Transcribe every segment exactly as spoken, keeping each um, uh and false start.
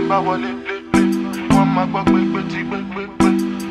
bá wọlé lé lé, wọ́n máa gbọ́ pé pé tí pé pé pé.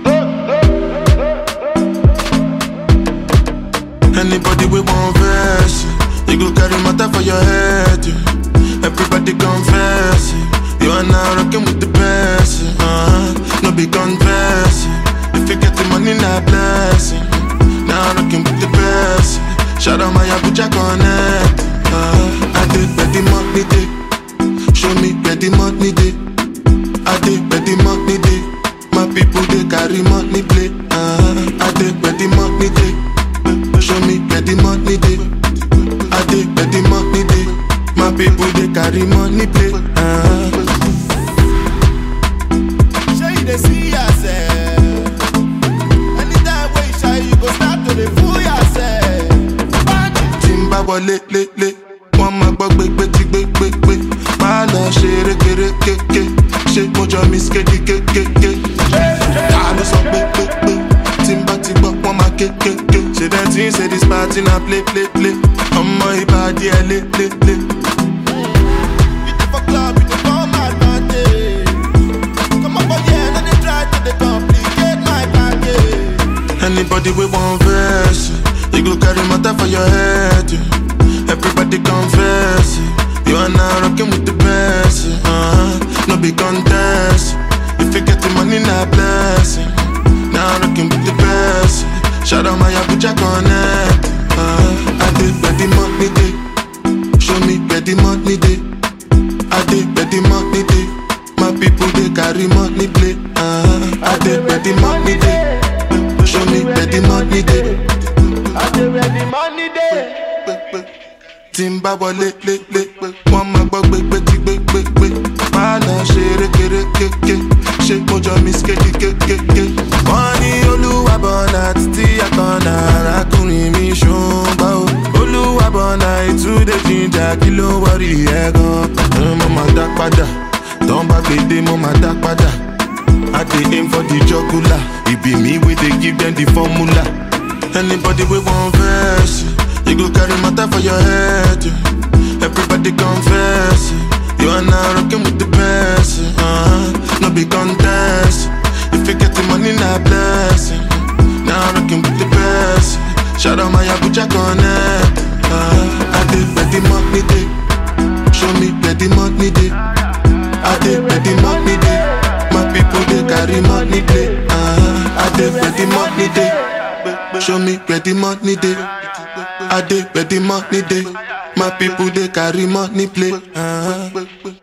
Anybody we want verse, you go carry matter for your head. Yeah. Everybody confess, you are now rocking with the best. Uh-huh. No be confess, if you get the money, not blessing. Now rocking with the best. Shout out my Abuja connect. Uh, I did where the money day. Show me where the money day. I did where the money day. My people they carry money play. Uh, I did where the money day. Show me where the money day. I did where the money day. My people they carry money play. Uh, Show you they see yourself. Anytime when you shy, you go start to the fool yourself. Timba wọlé lé lé, wọ́n máa gbọ́ gbégbé tí gbégbé gbé. Má lọ ṣe rékéré kéké, ṣé mo jọ mi skéde kékéké. Ta ló sọ pé pé pé, Timba ti gbọ́ wọ́n máa kékéké. Ṣé dem tí ń ṣe this party na play play play, ọmọ ìbàdí ẹ lé lé lé. You dey for club, you dey for my advantage. Come up here, no dey try to dey complicate my package. Anybody we want verse, you go carry matter for your head. Yeah. Everybody confess, yeah. You are now rocking with the best. Yeah. Uh-huh. No be contest, if you get the money, not blessing. Now rocking with the best. Yeah. Shout out my Abuja connect. Uh-huh. I did where the money day. Show me where the money day. I did where the money day. My people they carry money play. Uh-huh. I did where the money day. Show me where the money day. I dey where the money dey. Timba wọlé lé lé, wọ́n máa gbọ́ gbégbé tí gbégbé gbé. Má lọ ṣe rékéré kéké, ṣé mo jọ mi skéde kékéké. Wọ́n ní Olúwabọ̀nà títí àkànnà arákùnrin mi ṣùgbọ́n o. Olúwabọ̀nà ìtúndé jíjà kí ló wọ́rí ẹ̀ gan. Mo máa dá padà, tán bá gbèdé mo máa dá padà. I dey aim for the jugular, it be me wey dey give them the formula. Anybody we want verse, you go carry matter for your head. Yeah. Everybody confess, yeah. You are now rocking with the best. Yeah. Uh-huh. No be contest, if you get the money, not blessing. Now rocking with the best. Yeah. Shout out my Abuja connect. Uh, I did where the money day. Show me where the money day. I did where the money day. My people they carry money play. Uh, I did where the money day. Show me where the money day. I did where the money day. My people they carry money play. Uh-huh.